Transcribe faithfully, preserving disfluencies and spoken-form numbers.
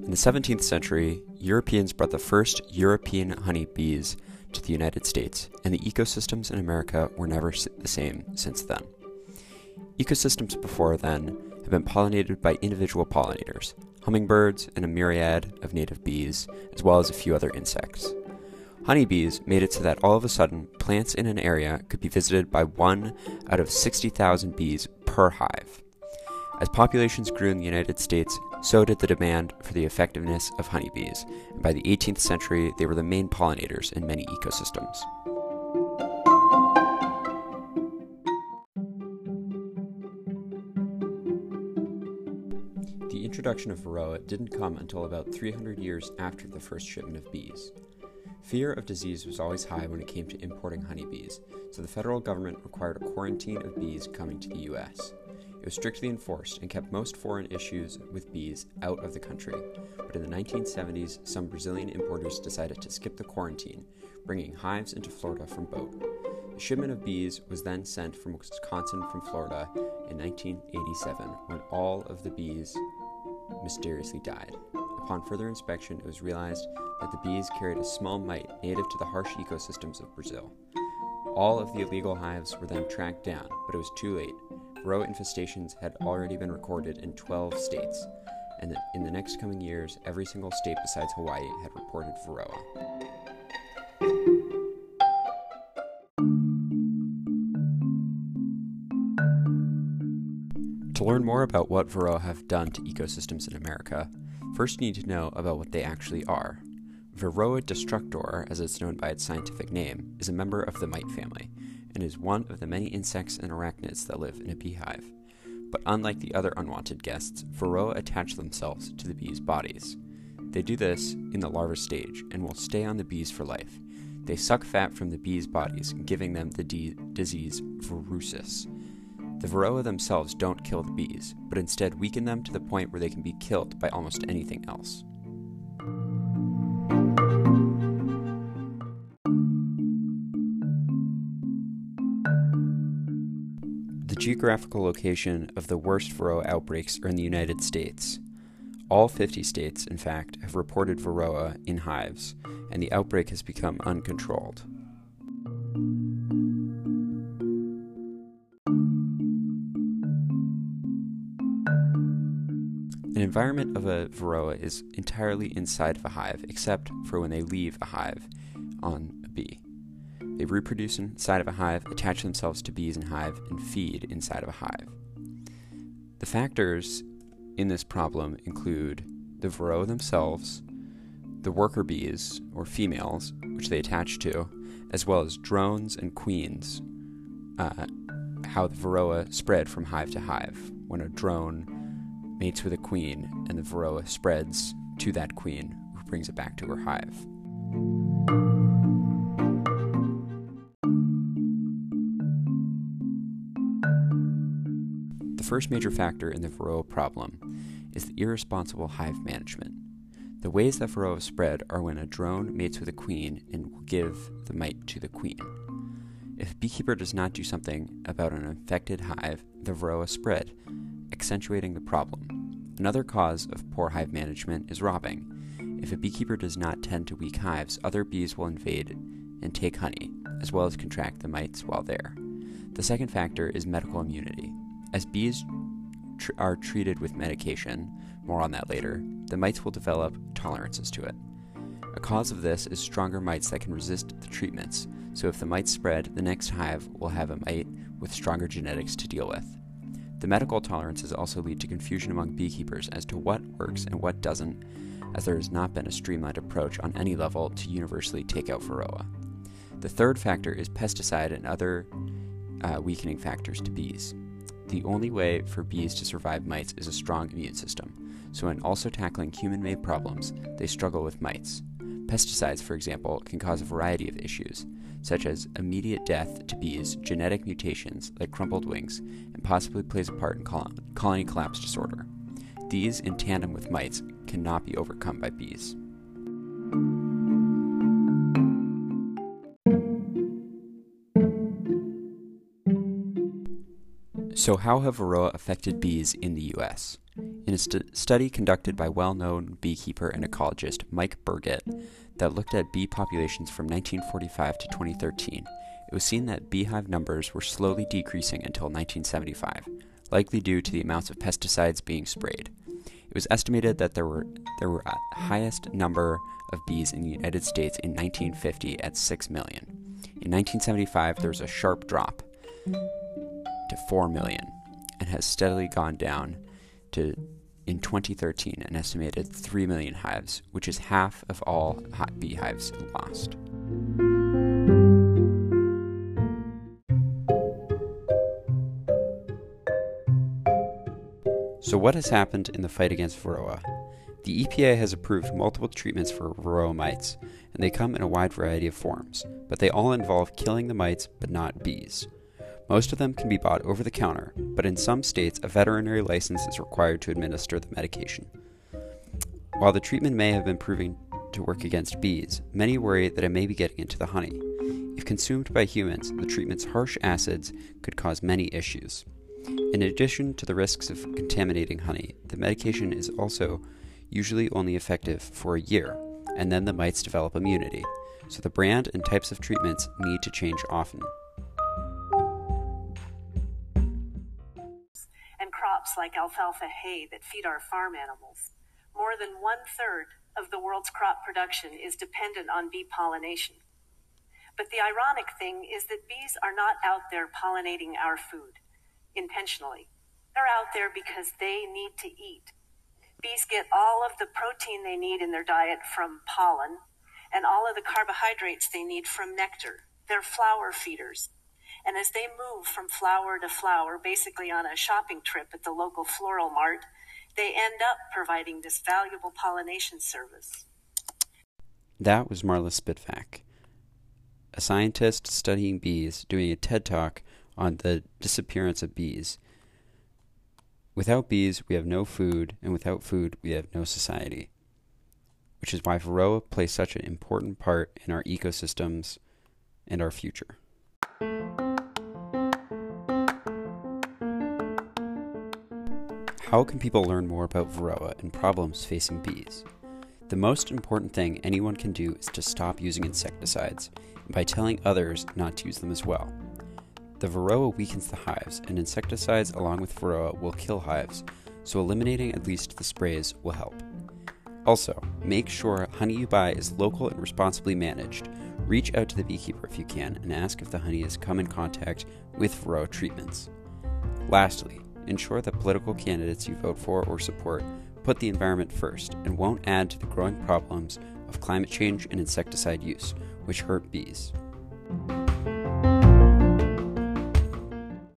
In the seventeenth century, Europeans brought the first European honeybees to the United States, and the ecosystems in America were never the same since then. Ecosystems before then have been pollinated by individual pollinators, hummingbirds and a myriad of native bees, as well as a few other insects. Honeybees made it so that all of a sudden, plants in an area could be visited by one out of sixty thousand bees per hive. As populations grew in the United States, so did the demand for the effectiveness of honeybees, and by the eighteenth century, they were the main pollinators in many ecosystems. The introduction of Varroa didn't come until about three hundred years after the first shipment of bees. Fear of disease was always high when it came to importing honeybees, so the federal government required a quarantine of bees coming to the U S It was strictly enforced and kept most foreign issues with bees out of the country, but in the nineteen seventies, some Brazilian importers decided to skip the quarantine, bringing hives into Florida from boat. A shipment of bees was then sent from Wisconsin from Florida in nineteen eighty-seven, when all of the bees mysteriously died. Upon further inspection, it was realized that the bees carried a small mite native to the harsh ecosystems of Brazil. All of the illegal hives were then tracked down, but it was too late. Varroa infestations had already been recorded in twelve states, and in the next coming years, every single state besides Hawaii had reported Varroa. To learn more about what Varroa have done to ecosystems in America, first you need to know about what they actually are. Varroa destructor, as it's known by its scientific name, is a member of the mite family, and is one of the many insects and arachnids that live in a beehive. But unlike the other unwanted guests, Varroa attach themselves to the bees' bodies. They do this in the larva stage and will stay on the bees for life. They suck fat from the bees' bodies, giving them the de- disease Varrosis. The Varroa themselves don't kill the bees, but instead weaken them to the point where they can be killed by almost anything else. The geographical location of the worst Varroa outbreaks are in the United States. All fifty states, in fact, have reported Varroa in hives, and the outbreak has become uncontrolled. An environment of a Varroa is entirely inside of a hive, except for when they leave a hive on a bee. They reproduce inside of a hive, attach themselves to bees in hive, and feed inside of a hive. The factors in this problem include the Varroa themselves, the worker bees, or females, which they attach to, as well as drones and queens, uh, how the Varroa spread from hive to hive. When a drone mates with a queen, and the Varroa spreads to that queen, who brings it back to her hive. The first major factor in the Varroa problem is the irresponsible hive management. The ways that Varroa spread are when a drone mates with a queen and will give the mite to the queen. If a beekeeper does not do something about an infected hive, the Varroa spread, accentuating the problem. Another cause of poor hive management is robbing. If a beekeeper does not tend to weak hives, other bees will invade and take honey, as well as contract the mites while there. The second factor is medical immunity. As bees tr- are treated with medication, more on that later, the mites will develop tolerances to it. A cause of this is stronger mites that can resist the treatments, so if the mites spread, the next hive will have a mite with stronger genetics to deal with. The medical tolerances also lead to confusion among beekeepers as to what works and what doesn't, as there has not been a streamlined approach on any level to universally take out Varroa. The third factor is pesticide and other uh, weakening factors to bees. The only way for bees to survive mites is a strong immune system, so when also tackling human-made problems, they struggle with mites. Pesticides, for example, can cause a variety of issues, such as immediate death to bees, genetic mutations like crumpled wings, and possibly plays a part in col- colony collapse disorder. These, in tandem with mites, cannot be overcome by bees. So how have Varroa affected bees in the U S? In a st- study conducted by well-known beekeeper and ecologist Mike Burgett that looked at bee populations from nineteen forty-five to twenty thirteen, it was seen that beehive numbers were slowly decreasing until nineteen seventy-five, likely due to the amounts of pesticides being sprayed. It was estimated that there were there were a highest number of bees in the United States in nineteen fifty at six million. In nineteen seventy-five, there was a sharp drop to four million and has steadily gone down to, in twenty thirteen, an estimated three million hives, which is half of all beehives lost. So what has happened in the fight against Varroa? The E P A has approved multiple treatments for Varroa mites, and they come in a wide variety of forms, but they all involve killing the mites but not bees. Most of them can be bought over the counter, but in some states a veterinary license is required to administer the medication. While the treatment may have been proven to work against bees, many worry that it may be getting into the honey. If consumed by humans, the treatment's harsh acids could cause many issues. In addition to the risks of contaminating honey, the medication is also usually only effective for a year, and then the mites develop immunity, so the brand and types of treatments need to change often. And crops like alfalfa hay that feed our farm animals. More than one-third of the world's crop production is dependent on bee pollination. But the ironic thing is that bees are not out there pollinating our food intentionally. They're out there because they need to eat. Bees get all of the protein they need in their diet from pollen and all of the carbohydrates they need from nectar. They're flower feeders. And as they move from flower to flower, basically on a shopping trip at the local floral mart, they end up providing this valuable pollination service. That was Marla Spitvak, a scientist studying bees, doing a TED Talk on the disappearance of bees. Without bees, we have no food, and without food, we have no society, which is why Varroa plays such an important part in our ecosystems and our future. How can people learn more about Varroa and problems facing bees? The most important thing anyone can do is to stop using insecticides, and by telling others not to use them as well. The Varroa weakens the hives, and insecticides along with Varroa will kill hives, so eliminating at least the sprays will help. Also, make sure honey you buy is local and responsibly managed. Reach out to the beekeeper if you can and ask if the honey has come in contact with Varroa treatments. Lastly, ensure that political candidates you vote for or support put the environment first and won't add to the growing problems of climate change and insecticide use, which hurt bees.